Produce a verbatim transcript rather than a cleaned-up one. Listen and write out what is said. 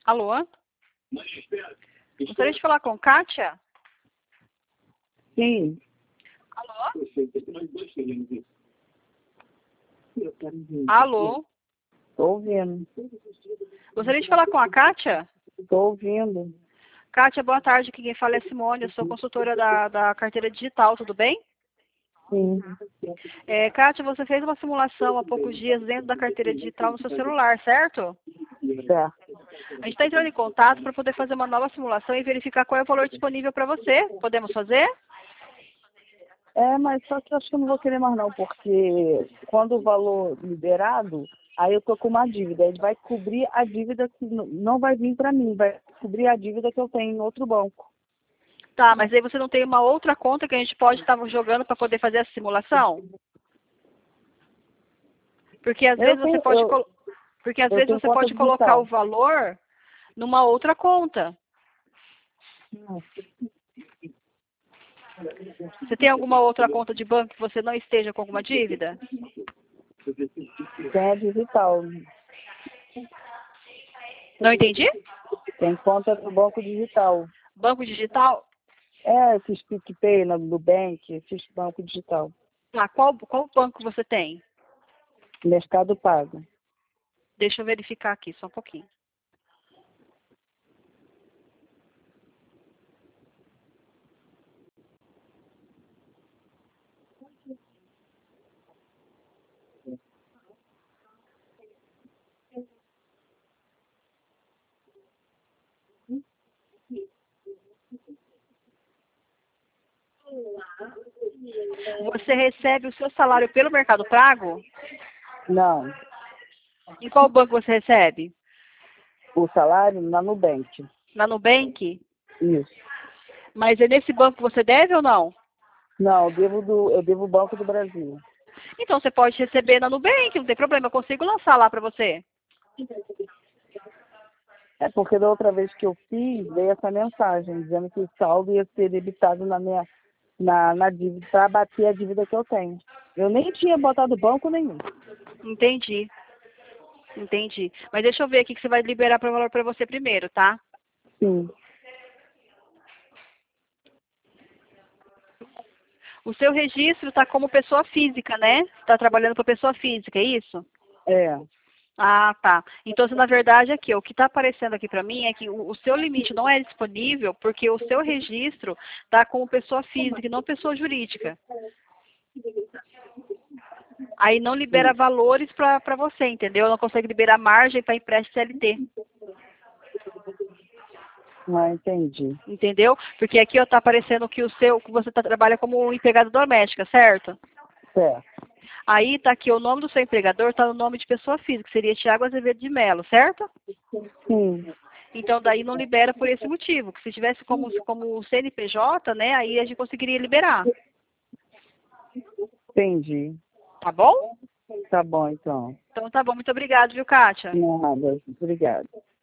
Alô? Gostaria de falar com Kátia? Sim. Alô? Alô? Estou ouvindo. Gostaria de falar com a Kátia? Estou ouvindo. Kátia, boa tarde. Aqui quem fala é Simone. Eu sou consultora da, da carteira digital, tudo bem? Sim. É, Kátia, você fez uma simulação há poucos dias dentro da carteira digital no seu celular, certo? Certo. A gente está entrando em contato para poder fazer uma nova simulação e verificar qual é o valor disponível para você. Podemos fazer? É, mas só que eu acho que eu não vou querer mais não, porque quando o valor liberado, aí eu tô com uma dívida. Ele vai cobrir a dívida que n- não vai vir para mim, vai cobrir a dívida que eu tenho em outro banco. Tá, mas aí você não tem uma outra conta que a gente pode estar jogando para poder fazer a simulação? Porque às Eu vezes você tenho, pode eu, colo- porque às eu vezes tenho você conta pode colocar o digital. valor numa outra conta. Você tem alguma outra conta de banco que você não esteja com alguma dívida? Tem a digital. Não entendi? Tem conta no banco digital. Banco digital? É, esses PicPay, no Nubank, esses banco digital. Tá, qual, qual banco você tem? Mercado Pago. Deixa eu verificar aqui, só um pouquinho. Você recebe o seu salário pelo Mercado Pago? Não, Em qual banco você recebe? o salário na Nubank. Na Nubank? Isso. Mas é nesse banco que você deve ou não? Não, eu devo do, eu devo o Banco do Brasil. Então você pode receber na Nubank, não tem problema, eu consigo lançar lá para você. É porque da outra vez que eu fiz, veio essa mensagem dizendo que o saldo ia ser debitado na minha na, na dívida, para abater a dívida que eu tenho. Eu nem tinha botado banco nenhum. Entendi, entendi. Mas deixa eu ver aqui que você vai liberar para valor para você primeiro, tá? Sim, O seu registro está como pessoa física, né? Está trabalhando para pessoa física, é isso? é. Ah, tá. Então, na verdade, aqui, ó, o que está aparecendo aqui para mim é que o, o seu limite não é disponível porque o seu registro está como pessoa física e não pessoa jurídica. Aí não libera Sim. valores para você, entendeu? Não consegue liberar margem para empréstimo C L T, Ah, entendi. entendeu? Porque aqui está aparecendo que o seu, que você tá, trabalha como empregada doméstica, certo? Certo. Aí está aqui o nome do seu empregador, está no nome de pessoa física, que seria Tiago Azevedo de Mello, certo? Sim, Então daí não libera por esse motivo, que se tivesse como, como C N P J, né, aí a gente conseguiria liberar, entendi. tá bom? Tá bom, então. Então tá bom, muito obrigada, viu, Kátia? Nada. Obrigada.